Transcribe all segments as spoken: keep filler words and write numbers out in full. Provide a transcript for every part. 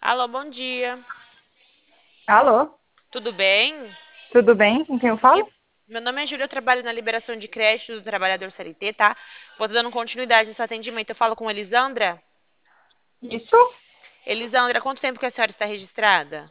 Alô, bom dia. Alô, Tudo bem? tudo bem? Com quem eu E- falo? Meu nome é Júlia, eu trabalho na liberação de crédito do trabalhador C L T, tá? Vou dando continuidade nesse atendimento. Eu falo com Elisandra. Isso? Elisandra, há quanto tempo que a senhora está registrada?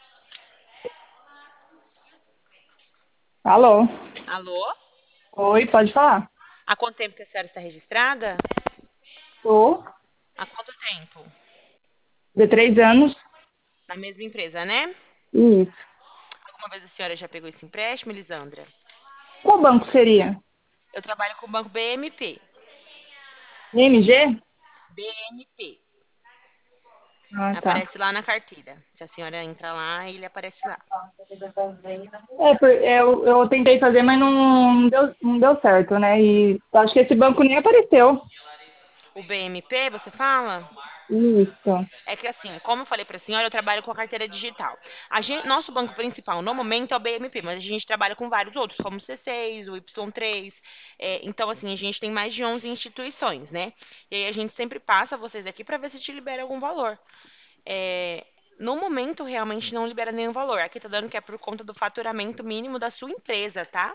Alô? Alô? Oi, pode falar. Há quanto tempo que a senhora está registrada? Tô. Há quanto tempo? De três anos. Na mesma empresa, né? Isso. Alguma vez a senhora já pegou esse empréstimo, Elisandra? Qual banco seria? Eu trabalho com o banco B M P. M G? B M P. Ah, tá. Aparece lá na carteira. Se a senhora entra lá, ele aparece lá. É, por- eu, eu tentei fazer, mas não, não deu, não deu certo, né? E acho que esse banco nem apareceu. O B M P, você fala? Isso. É que assim, como eu falei para a senhora, eu trabalho com a carteira digital. A gen- nosso banco principal no momento é o B M P, mas a gente trabalha com vários outros, como o C seis, o Y três. É, então, assim, a gente tem mais de onze instituições, né? E aí a gente sempre passa vocês aqui para ver se te libera algum valor. É, no momento, realmente não libera nenhum valor. Aqui tá dando que é por conta do faturamento mínimo da sua empresa, tá?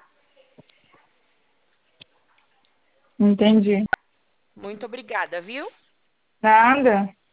Entendi. Muito obrigada, viu? Nada.